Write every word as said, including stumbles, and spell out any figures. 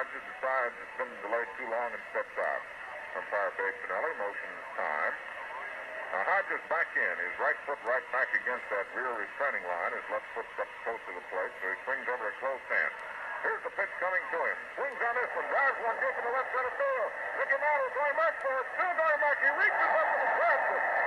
Hodges decides it's been delayed too long and steps out. Umpire Babe Pinelli motions time. Now Hodges back in, his right foot right back against that rear restraining line, his left foot up close to the plate, so he swings over a close hand. Here's the pitch coming to him. Swings on this one, drives one deep in the left center field. Mickey Mantle going back for it, still going back, he reaches up and grabs it.